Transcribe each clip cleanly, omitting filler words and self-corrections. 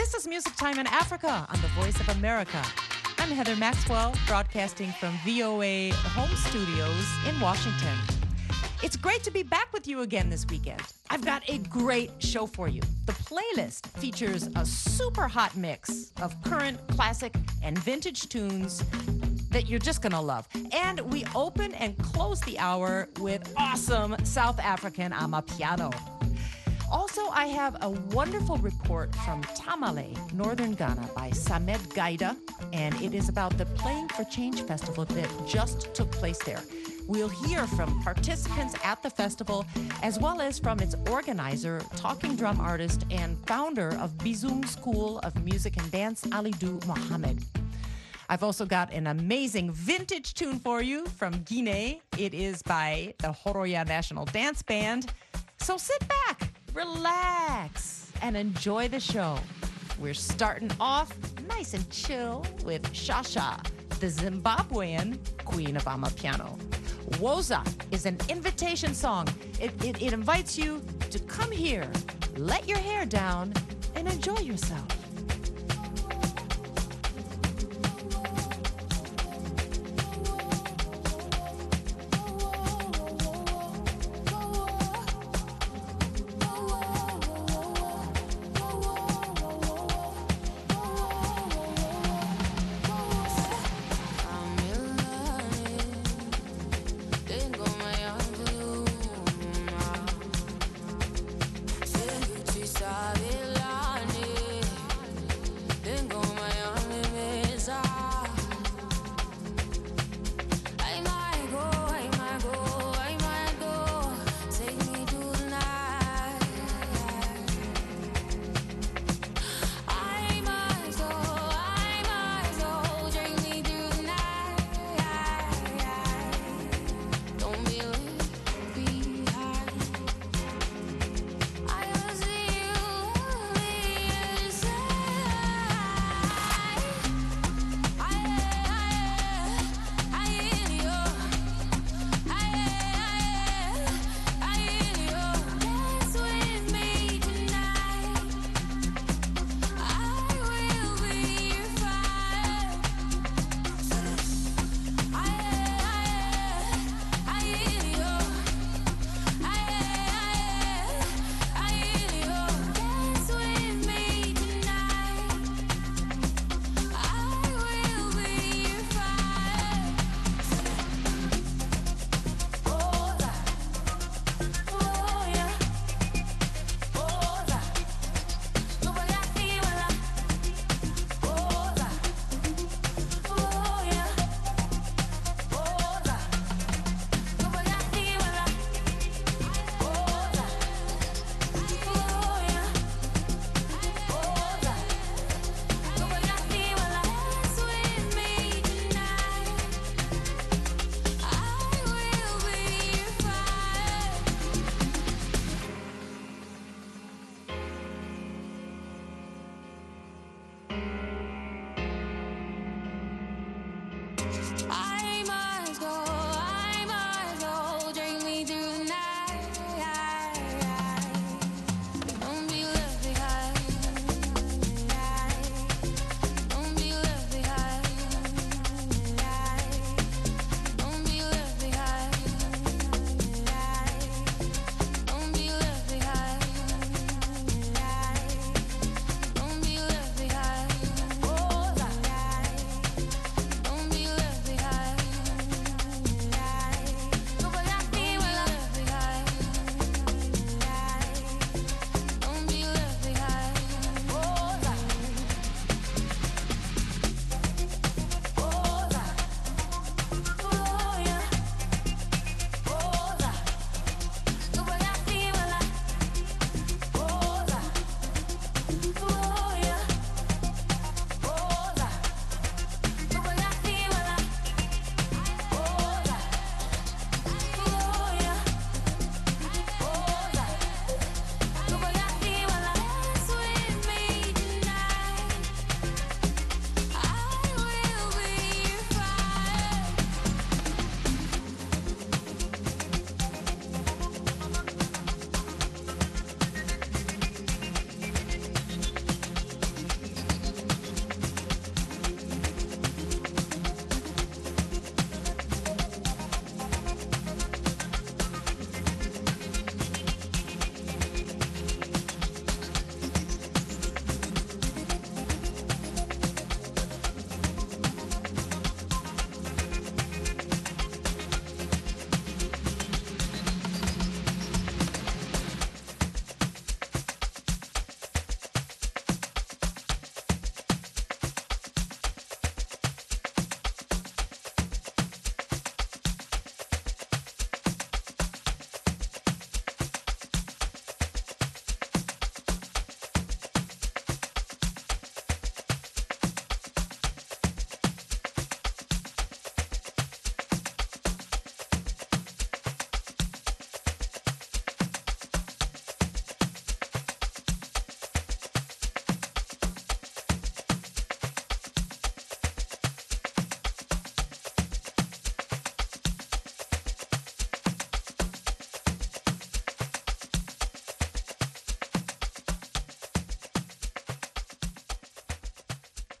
This is Music Time in Africa on the Voice of America. I'm Heather Maxwell, broadcasting from VOA home studios in Washington. It's great to be back with you again this weekend. I've got a great show for you. The playlist features a super hot mix of current, classic, and vintage tunes that you're just gonna love. And we open and close the hour with awesome South African amapiano. Also, I have a wonderful report from Tamale, Northern Ghana, by Samed Gaida, and it is about the Playing for Change Festival that just took place there. We'll hear from participants at the festival, as well as from its organizer, talking drum artist, and founder of Bizum School of Music and Dance, Alidou Mohamed. I've also got an amazing vintage tune for you from Guinea. It is by the Horoya National Dance Band. So sit back, relax, and enjoy the show. We're starting off nice and chill with Shasha, the Zimbabwean queen of amapiano. Woza is an invitation song. It invites you to come here, let your hair down, and enjoy yourself. Sabe lá, né?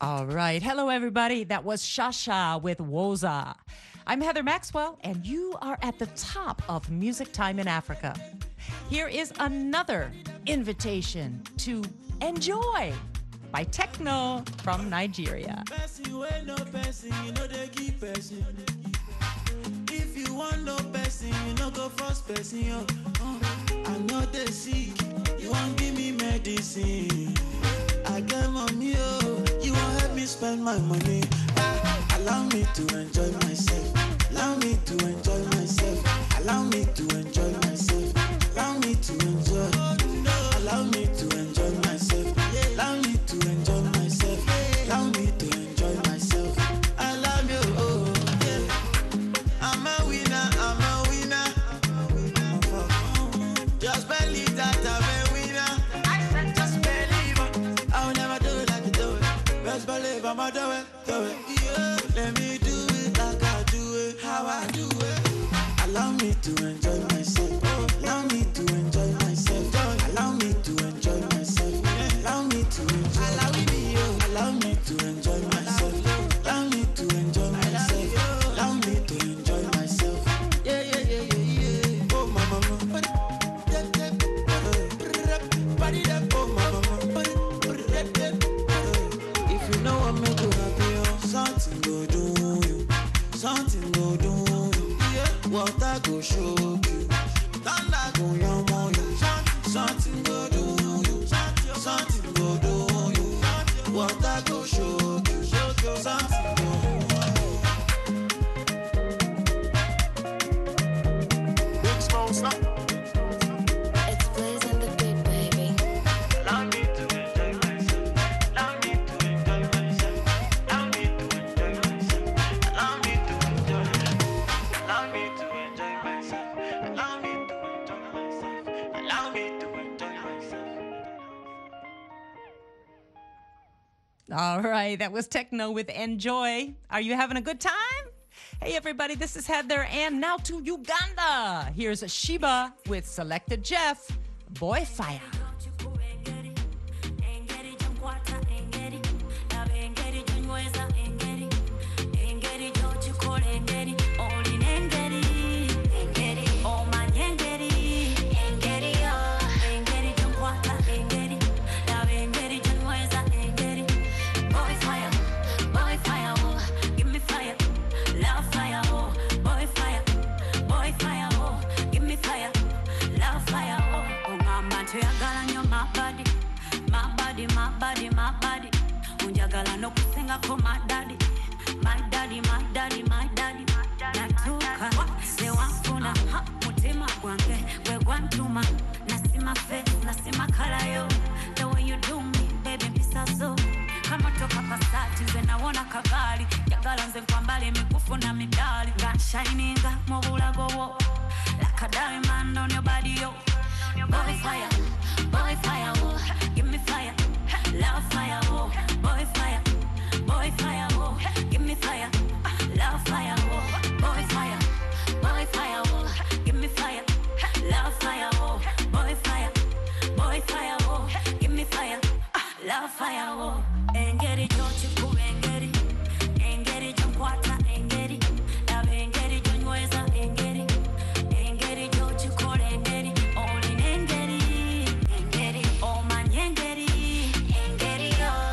All right. Hello, everybody. That was Shasha with Woza. I'm Heather Maxwell, and you are at the top of Music Time in Africa. Here is another invitation to enjoy by Techno from Nigeria. If you want no person, you no go first person. I know they sick, you won't give me medicine. I get money, you won't help me spend my money. Allow me to enjoy myself. Allow me to enjoy myself. Allow me to enjoy myself. Allow me to enjoy. Allow me to enjoy myself. Allow me to enjoy myself. Allow me to enjoy myself. I love you, oh yeah. I'm a winner, I'm a winner. Just believe that I'm a winner. I said just believe it. I'll never do it like you do it. Best believe I'ma do it, do it. Yeah. Let me do it like I do it, how I do it. Allow me to enjoy myself. Allow me to enjoy myself. Allow me to enjoy myself. Allow me to enjoy. Allow me to enjoy myself. Allow me to enjoy myself. Allow me to enjoy myself. Yeah, yeah, yeah, yeah, yeah. Oh, mama. If you know what make you happy, something go do you. Something go do you. Yeah. Water go show you. Thunder go yamo you. Something go do you. Something go do you. Water go show you. Something go Big Smoke, stop. It's blazing the beat, baby. Allow me to enjoy myself. Allow me to enjoy myself. Allow me to enjoy myself. Allow me to enjoy myself. Allow me to enjoy myself. Allow me to enjoy myself. Allow me to enjoy myself. All right, that was Techno with Enjoy. Are you having a good time? Hey, everybody, this is Heather, and now to Uganda. Here's Sheba with Selected Jeff, Boy Fire. Unjagala no kusinga ko my daddy natuka se wafuna mutima gwange gwe gwantuma nasima face nasima color yo the way you do me baby mpisazo kama toka pasati nze nawona kagali jagala nze kwambale mikufu na midali nga shininga mu bulago wo like a diamond on your body yo boy fire oh give me fire love fire oh boy fire oh give me fire love fire oh boy fire oh give me fire love fire oh boy fire oh give me fire love fire oh engeri chochi ku engeri chonkwata engeri love engeri chonyweza engeri chochi ku engeri only engeri oh my engeri oh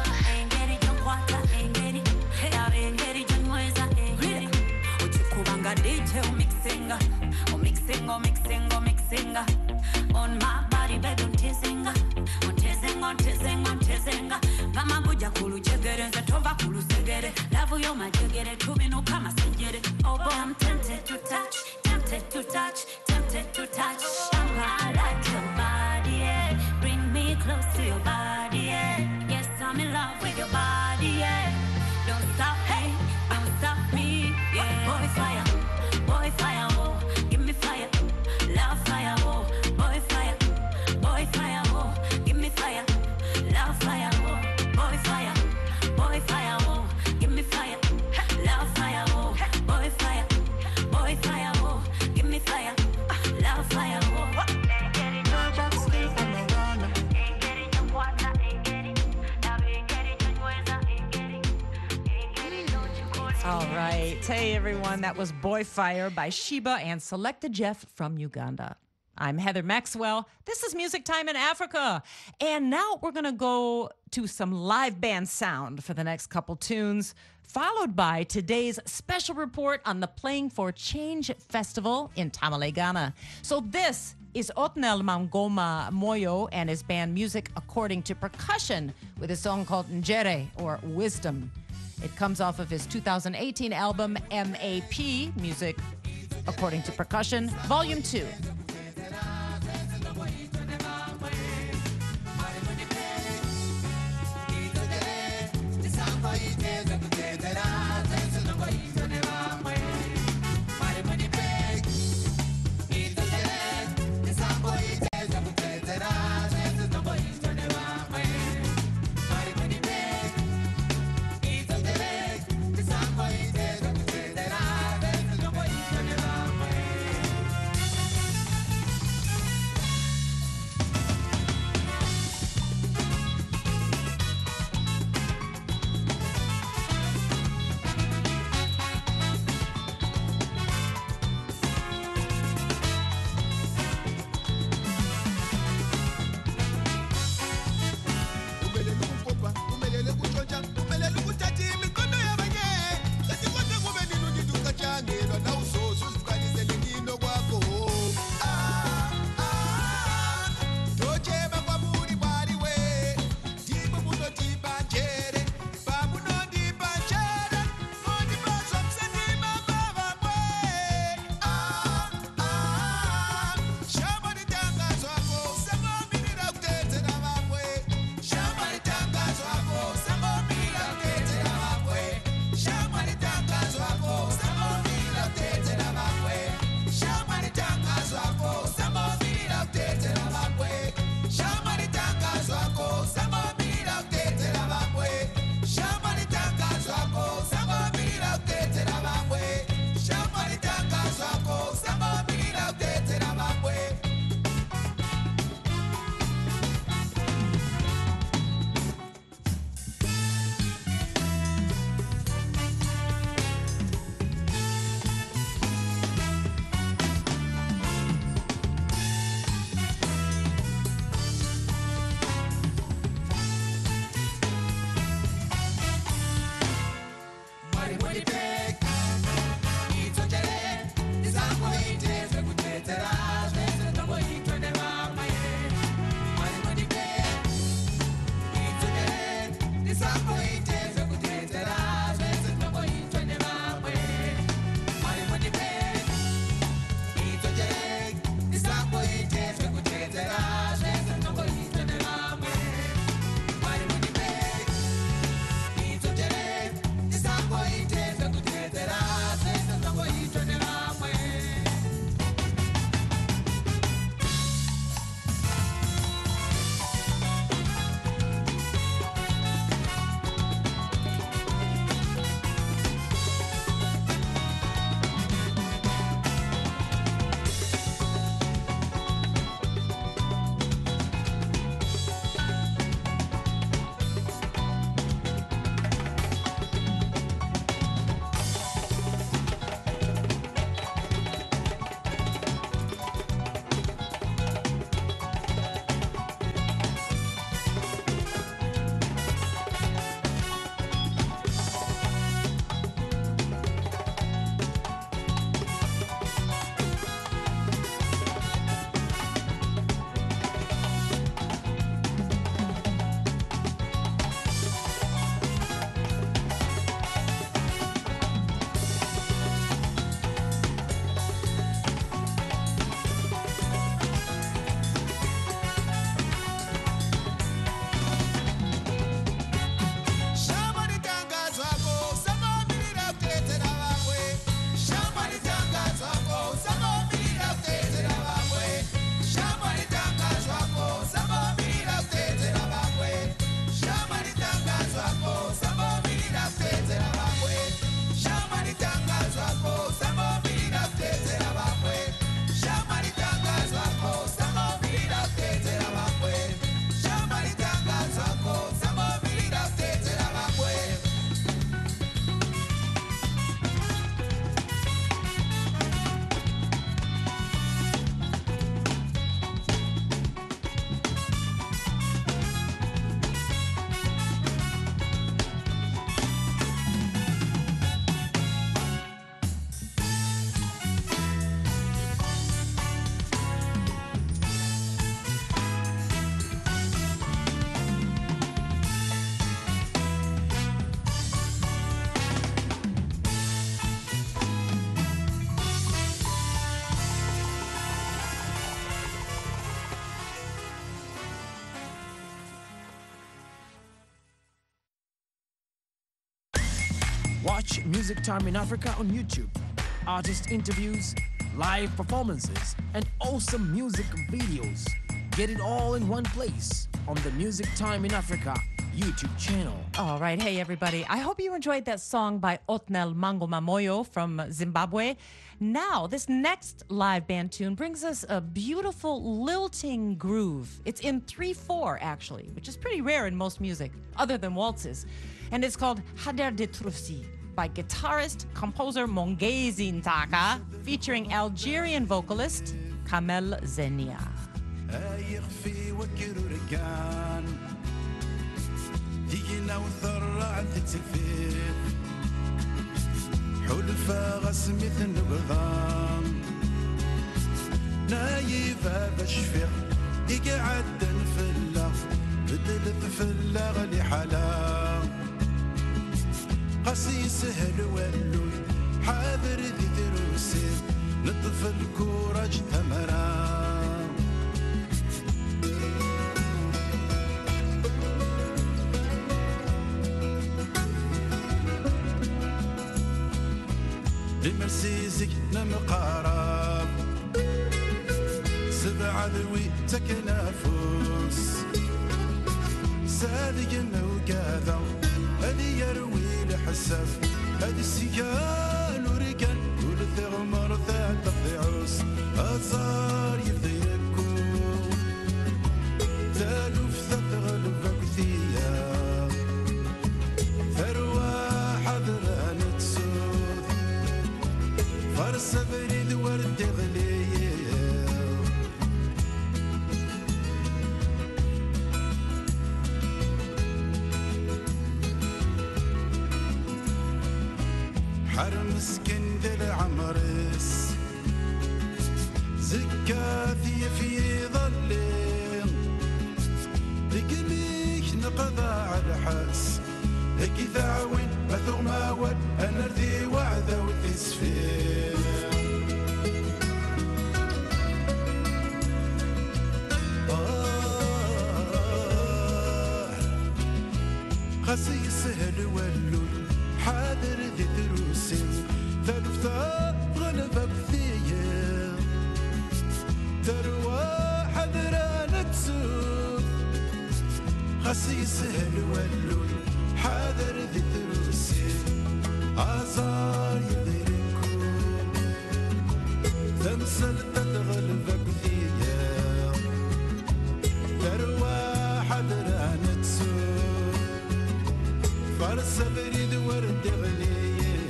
All right. Hey, everyone. That was Boy Fire by Sheba and Selected Jeff from Uganda. I'm Heather Maxwell. This is Music Time in Africa. And now we're going to go to some live band sound for the next couple tunes, followed by today's special report on the Playing for Change Festival in Tamale, Ghana. So this is Otnel Mangoma Moyo and his band Music According to Percussion with a song called Njere, or Wisdom. It comes off of his 2018 album MAP, Music According to Percussion, Volume 2. Watch Music Time in Africa on YouTube. Artist interviews, live performances, and awesome music videos. Get it all in one place on the Music Time in Africa YouTube channel. All right. Hey, everybody. I hope you enjoyed that song by Otnel Mango Mamoyo from Zimbabwe. Now, this next live band tune brings us a beautiful lilting groove. It's in 3/4, actually, which is pretty rare in most music, other than waltzes. And it's called Hader de Troussi by guitarist, composer Mongezi Ntaka, featuring Algerian vocalist Kamel Zenia. دينا وثرع تتفيق حلفا غسمت النبضام نايف هذا الشفيق يقعد نفلا بدل تفلا غلي حلا قاسي سهل ولوي حاضر ذي دروسي نطف الكورج تمران لمرسيزك نمقارب سبع ذوي تكنافوس صادق موقاذا هذي يروي لحساف هذي السيان ورقان والثغمر ذات تضيعوس أصار يفضيكو تالوف تغلبك ثياب ثروة حضران تسود فرس بريد ورد غليل حرم اسكندر عمرس زكاثي في ظلين دقميك نقضى على حس هكي ثاوين مثوغ ماول انا رذي وعذا وتسفين قاسي سهل ولوي حاضر ذي دروسين ثالثة غلبة بثية تروى حذرانة تسوف قاسي سهل ولوي حاضر ذي دروسين عزار يدركو تمثل تتغلبة بثية تروى حذرانة تسوف فرس بريد ورد غليل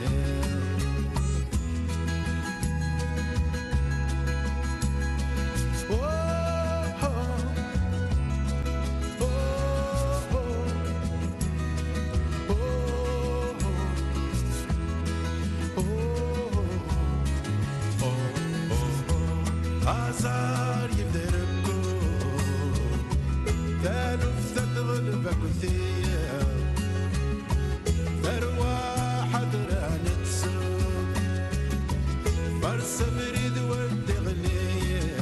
عزار يبدركو ثالث تتغلبك وثياب فرس بريد ورد غليل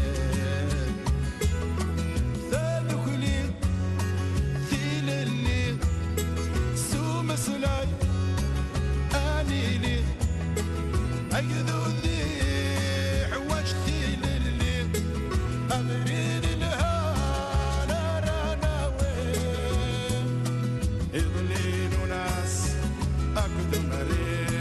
ثابك لي ثيل الليل سو مسلاي اني لي ايذو ذي عواج ثيل الليل امرين الهانا رانا وين يضلين ناس اكذو مرين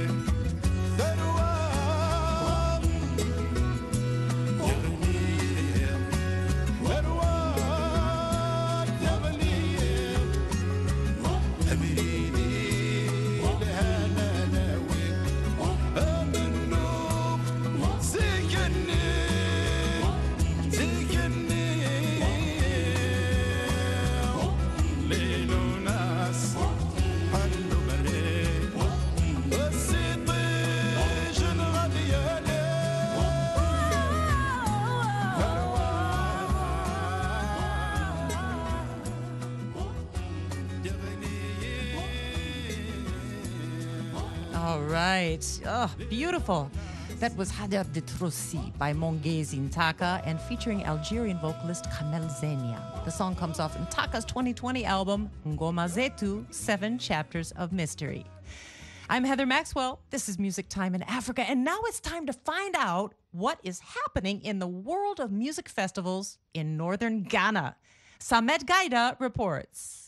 All right. Oh, beautiful. That was Hader de Troussi by Mongezi Ntaka and featuring Algerian vocalist Kamel Zenia. The song comes off Ntaka's 2020 album, Ngoma Zetu, 7 Chapters of Mystery. I'm Heather Maxwell. This is Music Time in Africa. And now it's time to find out what is happening in the world of music festivals in northern Ghana. Samet Gaida reports.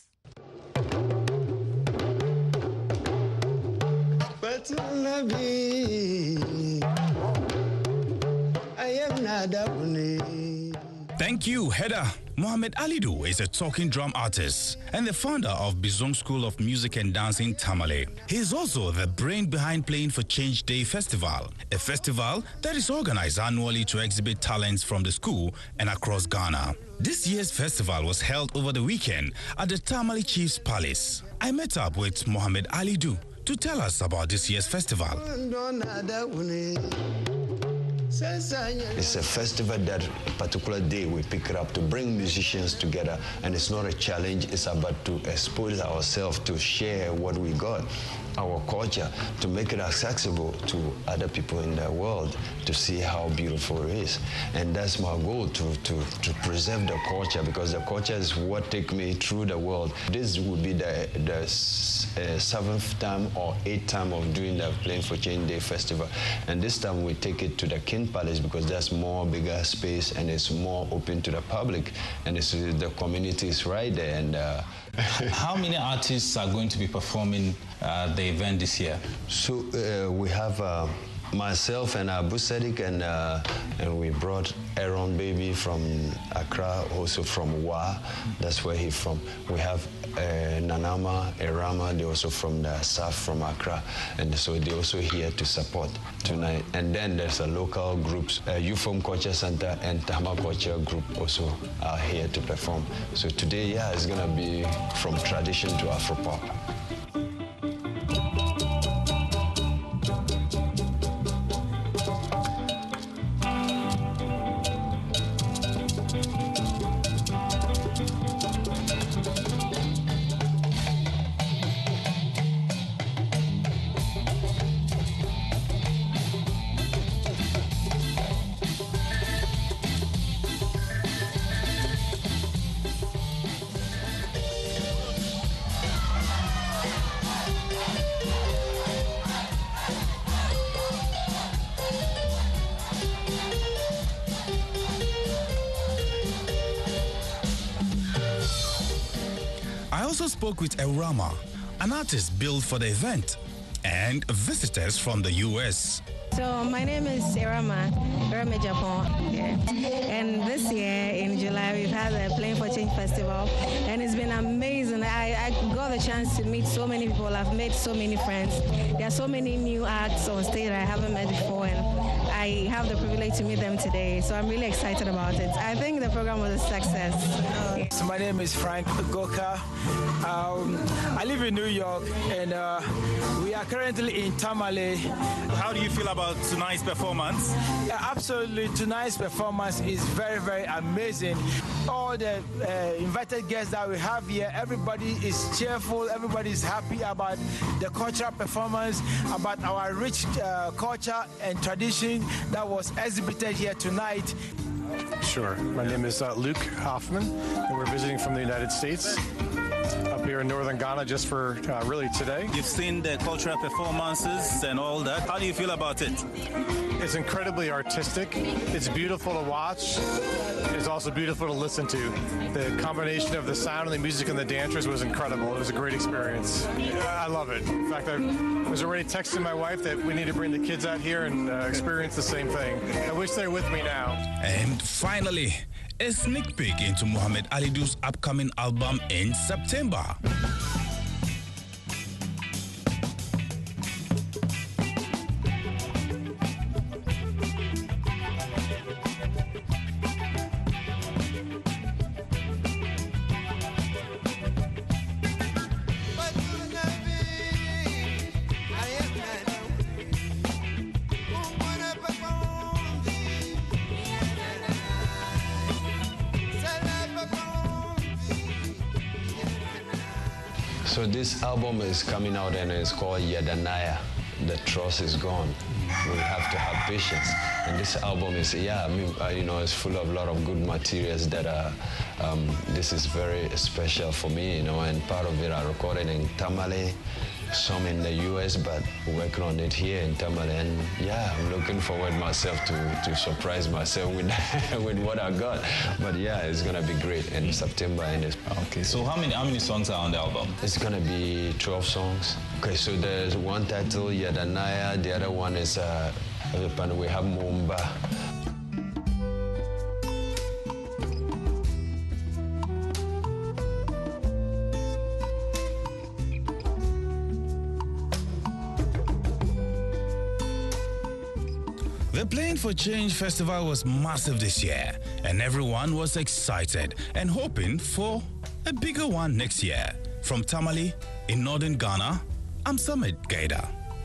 Thank you, Heather. Mohamed Alidu is a talking drum artist and the founder of Bizong School of Music and Dancing Tamale. He is also the brain behind Playing for Change Day Festival, a festival that is organized annually to exhibit talents from the school and across Ghana. This year's festival was held over the weekend at the Tamale Chief's Palace. I met up with Mohamed Alidu to tell us about this year's festival. It's a festival that a particular day we pick it up to bring musicians together, and it's not a challenge, it's about to expose ourselves, to share what we got, our culture, to make it accessible to other people in the world, to see how beautiful it is. And that's my goal, to preserve the culture, because the culture is what takes me through the world. This will be the seventh time or eighth time of doing the Playing for Change Day Festival. And this time we take it to the King Palace because there's more bigger space and it's more open to the public, and the community is right there. And how many artists are going to be performing the event this year? So we have myself and Abu Sadiq, and we brought Aaron Baby from Accra, also from Wa, that's where he's from. We have Nanama, Erama, they're also from the south, from Accra, and so they're also here to support tonight. And then there's a local groups, Ufom Culture Center and Tama Culture Group also are here to perform. So today, yeah, it's gonna be from tradition to Afropop. I also spoke with Erama, an artist built for the event, and visitors from the US. So my name is Erama Japan. Yeah. And this year in July we've had the Playing for Change Festival, and it's been amazing. I got the chance to meet so many people. I've made so many friends. There are so many new acts on stage that I haven't met before, and I have the privilege to meet them today. So I'm really excited about it. I think the program was a success. So my name is Frank Goka. I live in New York, and we are currently in Tamale. How do you feel about tonight's performance? Absolutely, tonight's performance is very, very amazing. All the invited guests that we have here, everybody is cheerful, everybody is happy about the cultural performance, about our rich culture and tradition that was exhibited here tonight. Sure. My name is Luke Hoffman, and we're visiting from the United States up here in northern Ghana just for really today. You've seen the cultural performances and all that. How do you feel about it? It's incredibly artistic. It's beautiful to watch. It's also beautiful to listen to. The combination of the sound and the music and the dancers was incredible. It was a great experience. I love it. In fact, I was already texting my wife that we need to bring the kids out here and experience the same thing. I wish they were with me now. And finally, a sneak peek into Mohamed Alidu's upcoming album in September. So this album is coming out and it's called Yadanaya. The trust is gone. We have to have patience. And this album is, it's full of a lot of good materials that are, this is very special for me, and part of it I recorded in Tamale, some in the US, but working on it here in Tamale. And yeah, I'm looking forward myself to surprise myself with with what I got. But yeah, it's gonna be great in September. Okay, so how many songs are on the album? It's gonna be 12 songs. Okay, so there's one title, Yadanaya. The other one is we have Mumba. The Playing for Change Festival was massive this year, and everyone was excited and hoping for a bigger one next year. From Tamale in northern Ghana, I'm Summit Gaida.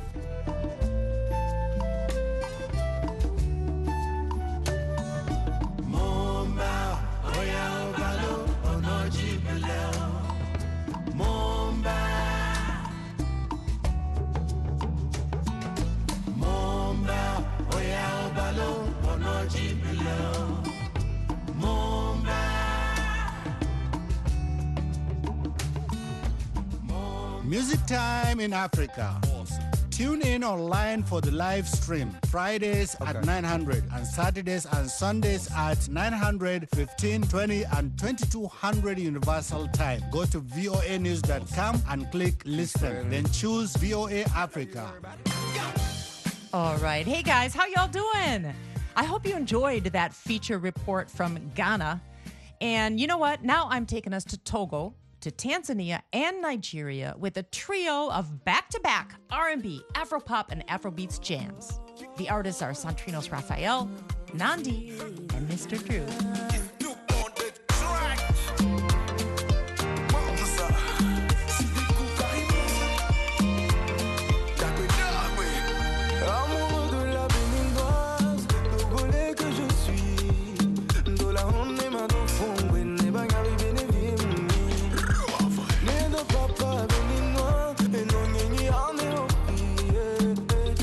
Music Time in Africa. Tune in online for the live stream Fridays at 900 and Saturdays and Sundays at 900, 15, 20 and 2200 Universal Time. Go to voanews.com and click listen. Then choose VOA Africa. All right. Hey, guys, how y'all doing? I hope you enjoyed that feature report from Ghana. And you know what? Now I'm taking us to Togo, to Tanzania and Nigeria with a trio of back-to-back R&B, Afropop, and Afrobeats jams. The artists are Santrinos Raphael, Nandi, and Mr. Drew.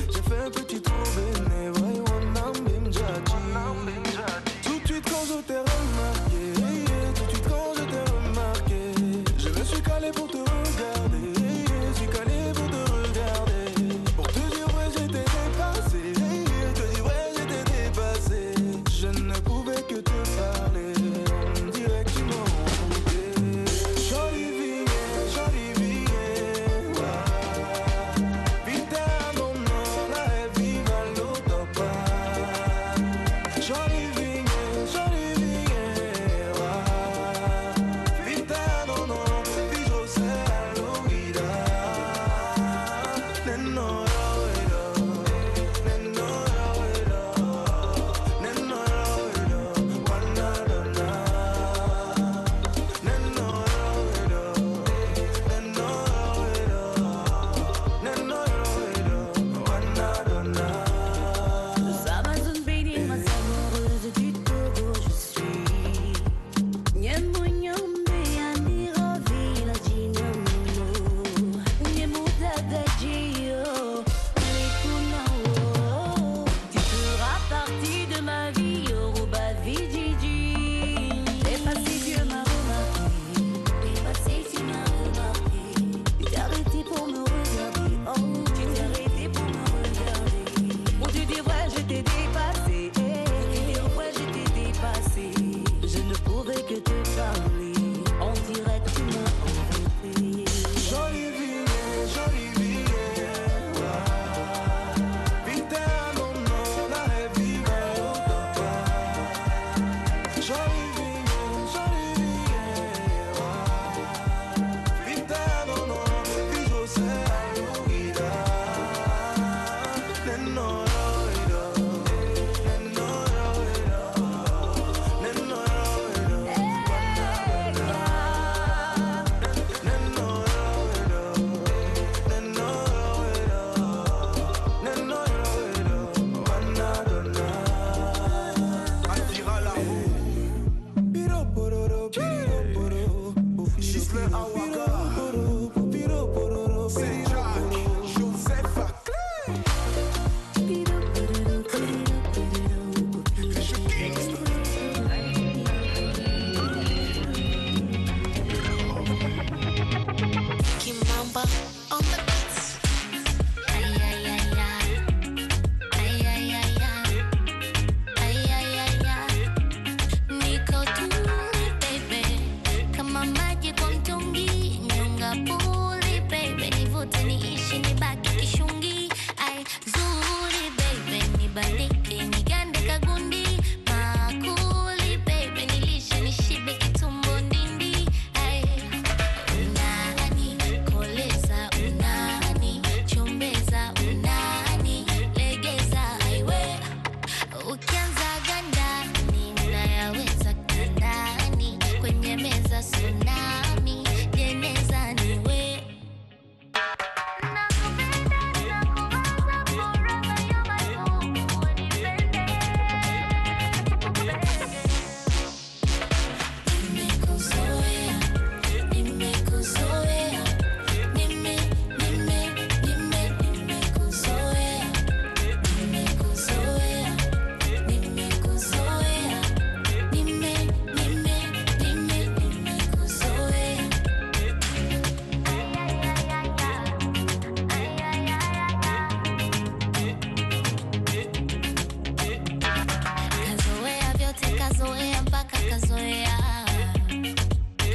Tout de suite quand je t'ai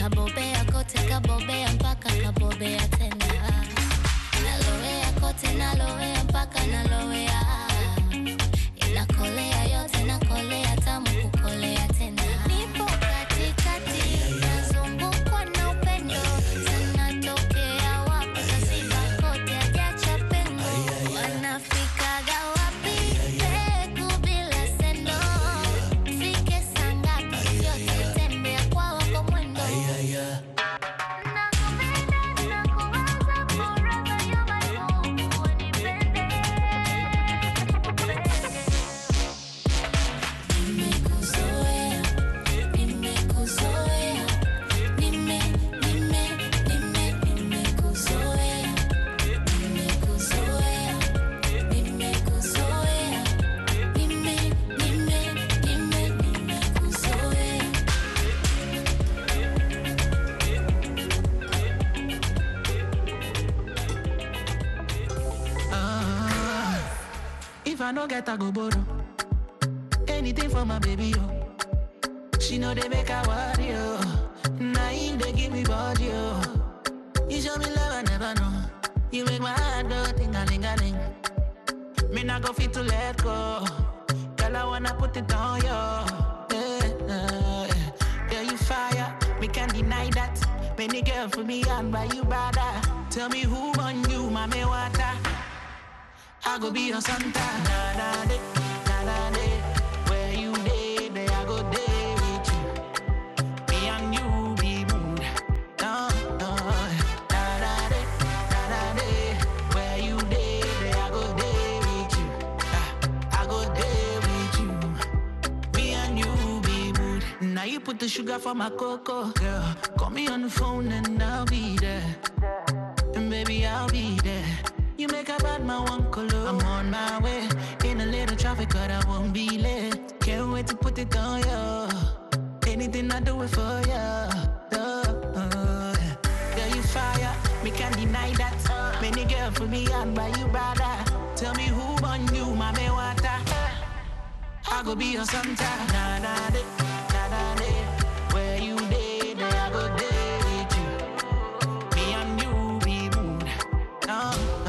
kabobea kote kabobea mpaka kabobea tena nalowea kote nalowea mpaka nalowea inakolea yote nakolea tamu kukolea tena nipo katikati nazungukwa na upendo sana tokea wapi kasiba kote ajacha pengo wanafikaga wapi peku bila sendo fike sangapi yote tembea kwa wako mwendo If I no get, I go borrow anything for my baby, yo. She know they make her worry, yo. Now they give me body, yo. You show me love I never know. You make my heart go ting-a-ling-a-ling. Me not go fit to let go. Girl, I wanna put it on, yo. Yeah, you fire, me can't deny that. Many girl for me and by you bada. Tell me who on you, mommy water. I go be your Santa, na-na-de, na-na-de. Where you day, there I go day with you. Me and you be mood, no, na-na-de, na-na-de. Where you day, there I go day with you. I go day with you. Me and you be mood. Now you put the sugar for my cocoa, girl. Call me on the phone and I'll be there. And baby, I'll be there. You make a bad man one color. I'm on my way. In a little traffic, but I won't be late. Can't wait to put it on you. Anything I do it for you. Girl, you fire. Me can't deny that. Many girl for me and by you brother. Tell me who on you, mommy water. I go be your Santa. Na-na-de, na-na-de. Where you day, there I go day with you. Me and you be mood. No.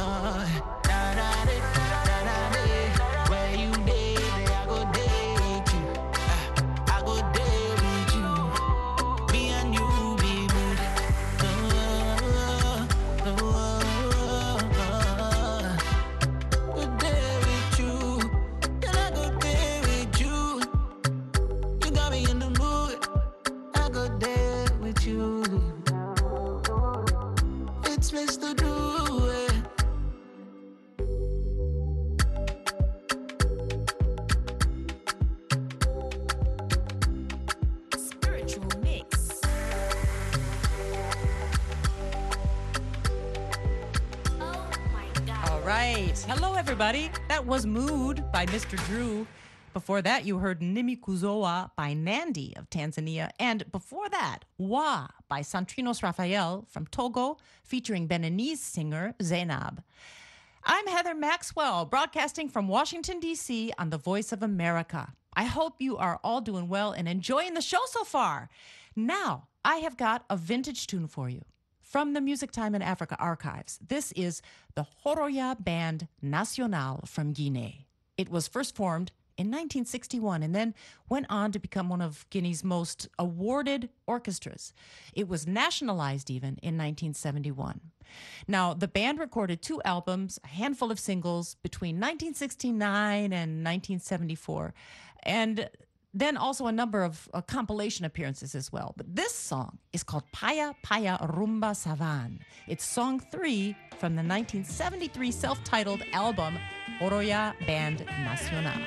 Hello, everybody. That was Mood by Mr. Drew. Before that, you heard Nimekuzoa by Nandi of Tanzania. And before that, Wa by Santrinos Raphael from Togo, featuring Beninese singer Zainab. I'm Heather Maxwell, broadcasting from Washington, D.C. on The Voice of America. I hope you are all doing well and enjoying the show so far. Now, I have got a vintage tune for you. From the Music Time in Africa archives, this is the Horoya Band Nacional from Guinea. It was first formed in 1961 and then went on to become one of Guinea's most awarded orchestras. It was nationalized even in 1971. Now, the band recorded 2 albums, a handful of singles between 1969 and 1974, and then also a number of compilation appearances as well. But this song is called Paya Paya Rumba Savan. It's song 3 from the 1973 self-titled album Horoya Band Nacional.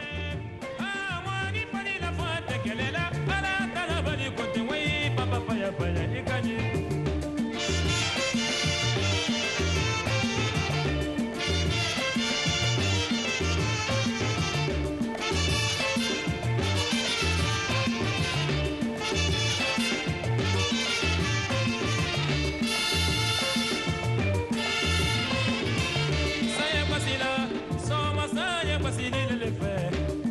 Soma saya pasile le fe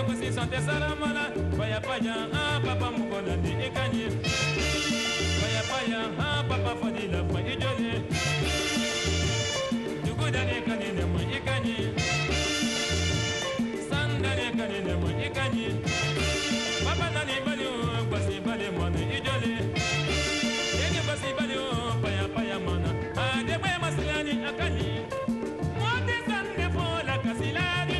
kusi sante salamala paya paya papa mukola ni ikanye paya paya papa fadila fa ijole jugudane kanene mo ikanye sandane kanene mo ikanye papa nani bali kwasi bali mo ni ijole yenge kwasi bali paya paya mana ade bwe masilani akanye mote sande fola kasilani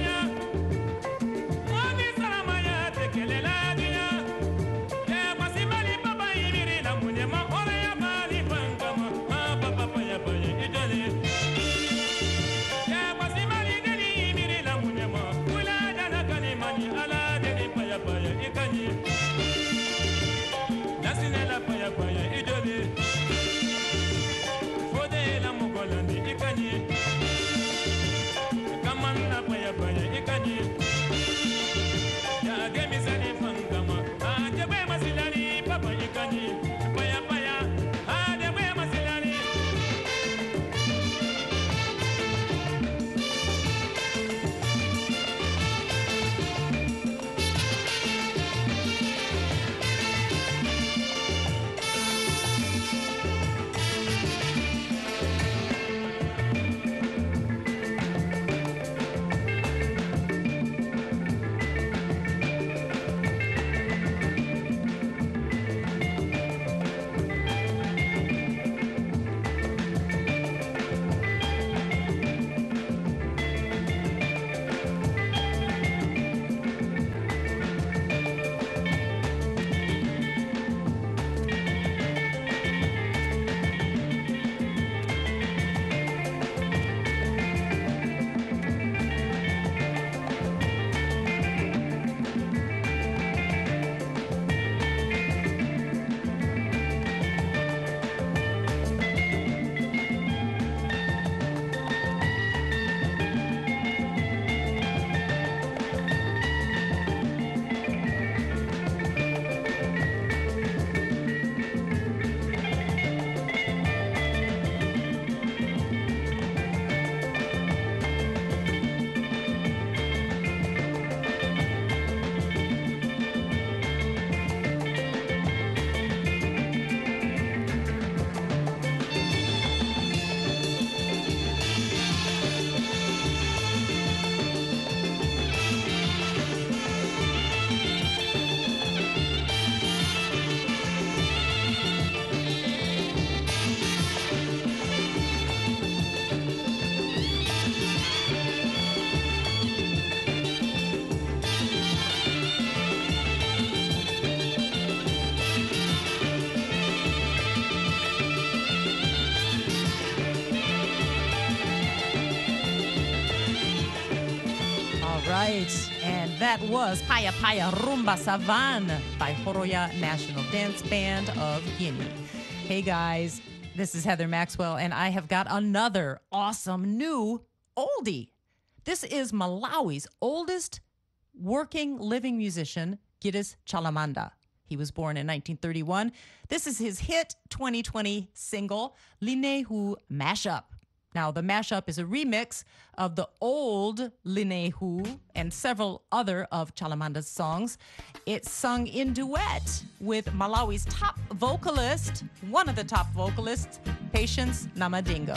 Right, and that was Paya Paya Rumba Savan by Horoya National Dance Band of Guinea. Hey guys, this is Heather Maxwell, and I have got another awesome new oldie. This is Malawi's oldest working living musician, Gilles Chalamanda. He was born in 1931. This is his hit 2020 single, Linehu Mashup. Now, the mashup is a remix of the old Linehu and several other of Chalamanda's songs. It's sung in duet with Malawi's top vocalist, one of the top vocalists, Patience Namadingo.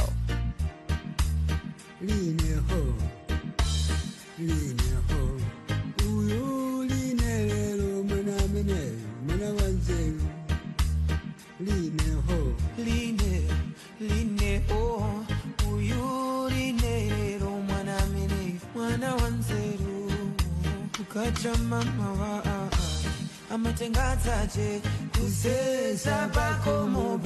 Linehu, Linehu, uyu linelelo manamene, manawanzelu. Linehu, Linehu. Mama amatengazaje kusesa bakomo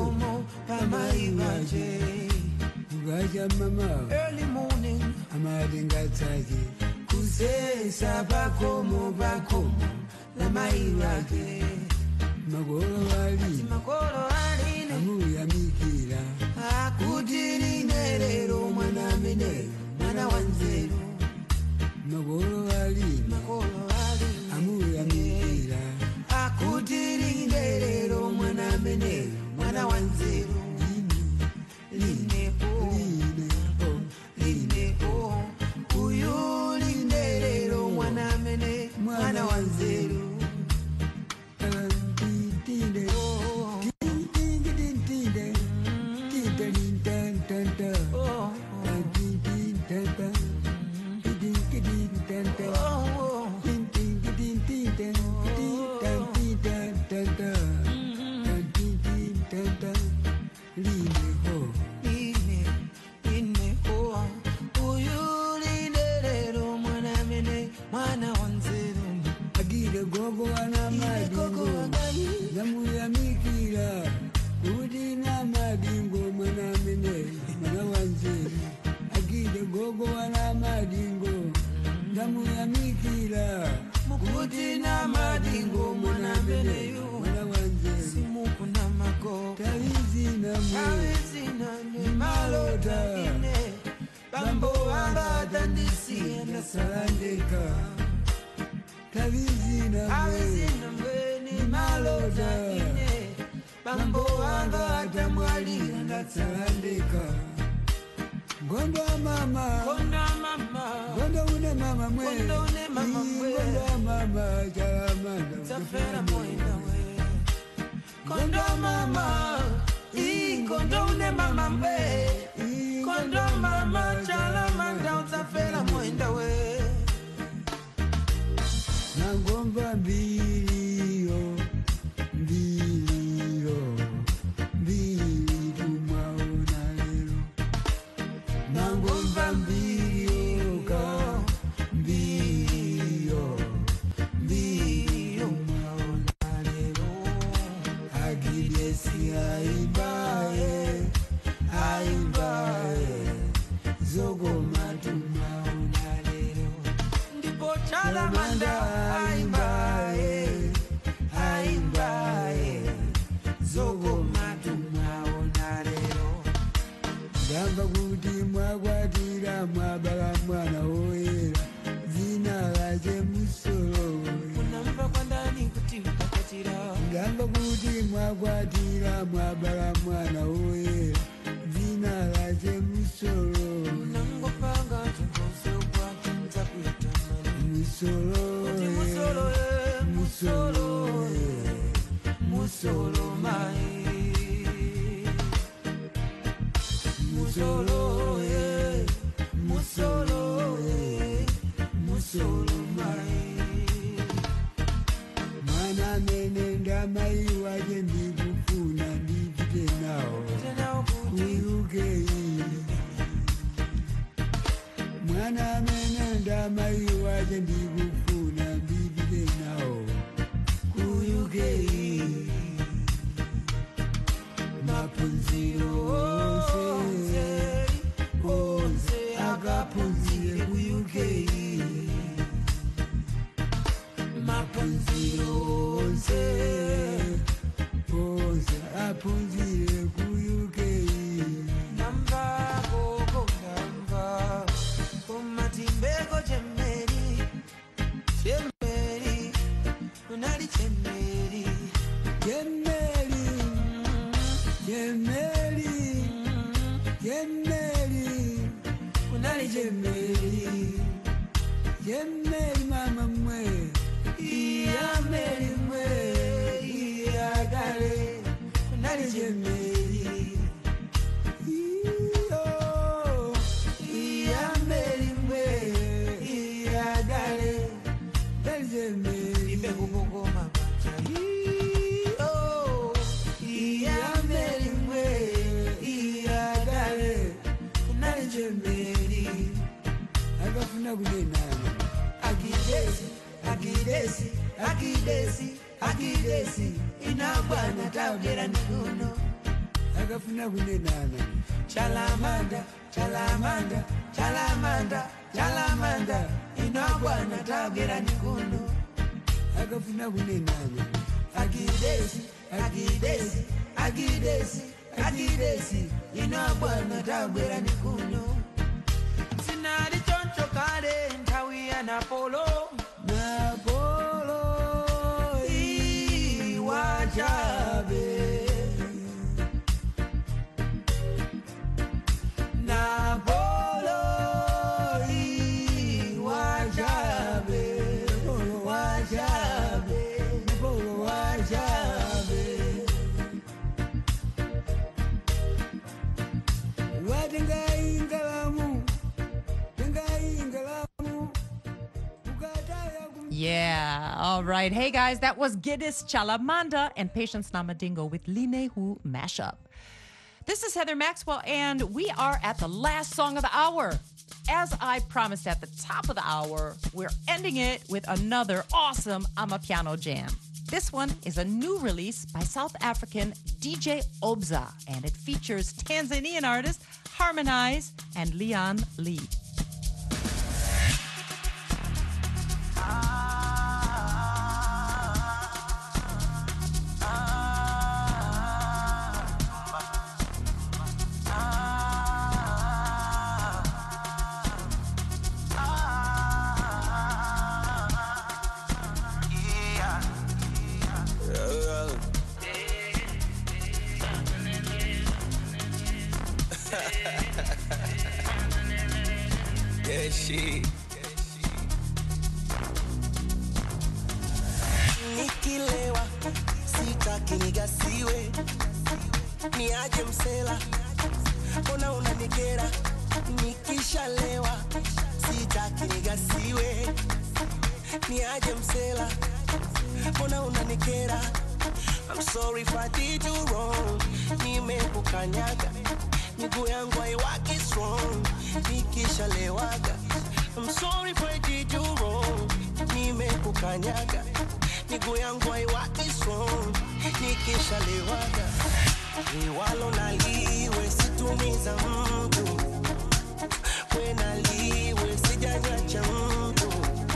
pamaiwaje ugaja mama early morning amatengazaje kusesa bakomo pamaiwaje magolo ali amuya mikira akudiri nerero mwana mene mwana wanzeru magolo ali amuya mikira akudiri nerero mwana mene mwana wanzeru line uyu linerero mwana mene malota bambo wanga tandisi ndasalandika kavizina mweni malota bambo wanga tamwalira ndasalandika Gondo mama, gondo une mama mwe, gondo mama chalamanda, zafera moenda we. Gondo mama, gondo une mama mwe, gondo mama chalamanda, zafera moenda we. Nangomba mbilio, mbilio, mbilio tumaona lero. Nangomba mbilio, mbilio, mbilio tumaona lero. Agidesi aimbaye, aimbaye, zogoma tumaona lero. Ndipo chalamanda aimbaye, aimbaye, zogoma tumaona lero. Gamba kuti mwakwatira mwabala mwana woyera zina lake musolo. Unamva kwa ndani kuti mtakwatira. Gamba kuti mwakwatira mwabala mwana woyera zina lake musolo. Unangopanga chikose kwa kinza kuitamani musolo. Kuti musolo musolo musolo mai. Musolo, musolo, musolo mai. Mwana menenda mai waje ndikufuna ndipite nao kuyuke. Mwana menenda mai waje ndikufuna ndipite nao kuyuke. Mapunziro onse akapunzire ku-UK. Mapunziro onse apunzire ku-UK. Namba koko namba kumatimbeko chemeri chemeri unali chemeri chemeri chemeri chemeri unali chemeri chemeri mama mwe iya meri mwe iya dale unali chemeri iyo iya meri mwe iya dale unali chemeri ibe kukongoma iyo iya meri mwe iya dale unali chemeri akafuna kunenana akidesi akidesi akidesi akidesi inabwana taugera nikuno akafuna kunenana chalamanda chalamanda chalamanda chalamanda inabwana taugera nikuno akafuna kunenana akidesi akidesi akidesi akidesi inabwana taugera nikuno sinali choncho kale nthawi ya Napolo Napolo iwachabe Napolo iwachabe wachabe Napolo wachabe watengai ngalamu Yeah, all right. Hey guys, that was Gidis Chalamanda and Patience Namadingo with Linehu Mashup. This is Heather Maxwell, and we are at the last song of the hour. As I promised at the top of the hour, we're ending it with another awesome Amapiano jam. This one is a new release by South African DJ Obza, and it features Tanzanian artist Harmonize and Leon Lee. shit. Nikilewa sitaki nigasiwe, niaje msela, mbona unanikera? Nikishalewa sitaki nigasiwe, niaje msela, mbona unanikera? I'm sorry if I did you wrong, nimekukanyaga, miguu yangu haiwaki strong, nikishalewaga. I'm sorry if I did you wrong, nimekukanyaga, miguu yangu haiwaki strong, nikishalewaga. Liwalo na liwe situmiza mtu, we na liwe sijanywa cha mtu.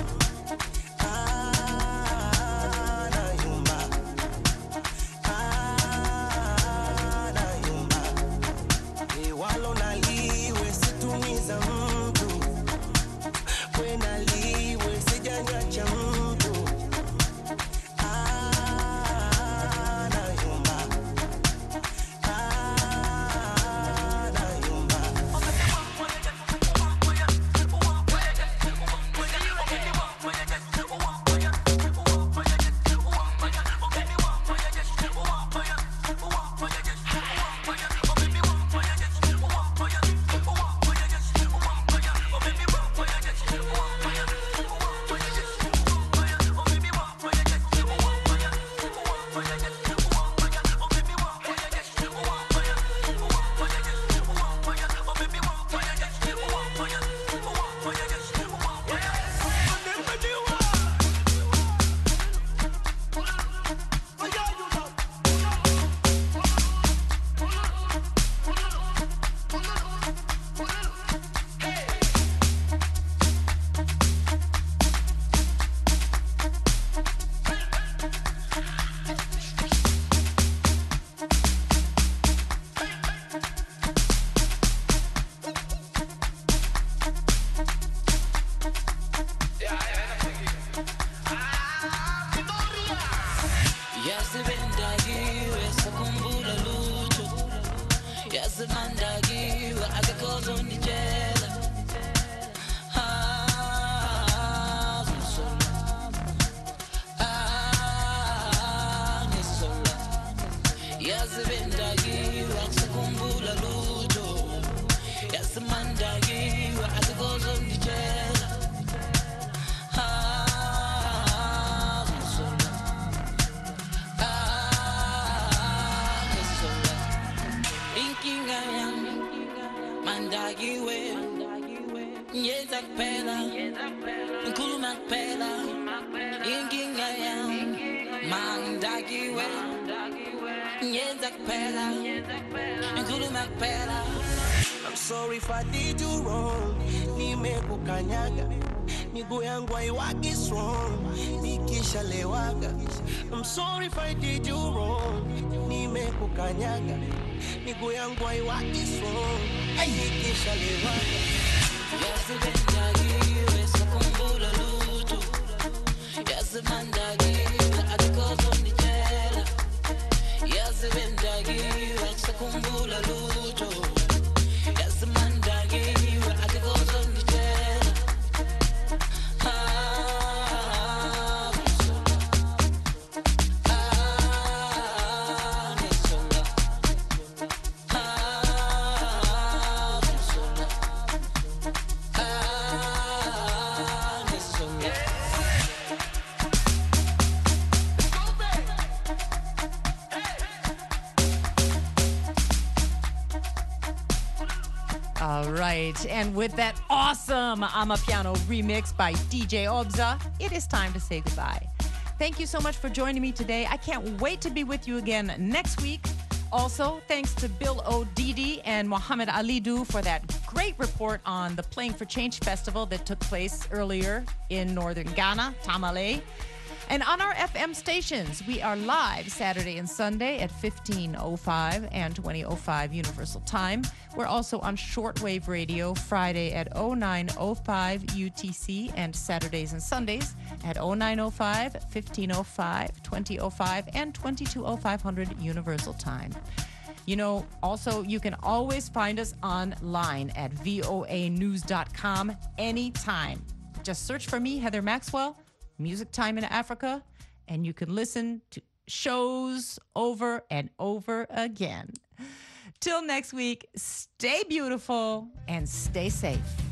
Liwalo na liwe situmiza mtu, we na liwe sijanywa cha mtu. I'm sorry if I did you wrong, nimekukanyaga, miguu yangu haiwaki strong, nikishalewaga. I'm sorry if I did you wrong, nimekukanyaga, miguu yangu haiwaki strong, nikishalewaga. Yazibendagiwe sakumbula luto, yazimandagiwe adikozondijela, yazibendagiwe sakumbula luto, yazimandagiwe adikozondijela. All right, and with that awesome Amapiano remix by DJ Obza, it is time to say goodbye. Thank you so much for joining me today. I can't wait to be with you again next week. Also, thanks to Bill O'Didi and Mohammed Alidu for that great report on the Playing for Change Festival that took place earlier in northern Ghana, Tamale. And on our FM stations, we are live Saturday and Sunday at 15:05 and 20:05 Universal Time. We're also on shortwave radio Friday at 09:05 UTC and Saturdays and Sundays at 09:05, 15:05, 20:05, and 22:0500 Universal Time. You know, also, you can always find us online at voanews.com anytime. Just search for me, Heather Maxwell, Music Time in Africa, and you can listen to shows over and over again. Till next week, stay beautiful and stay safe.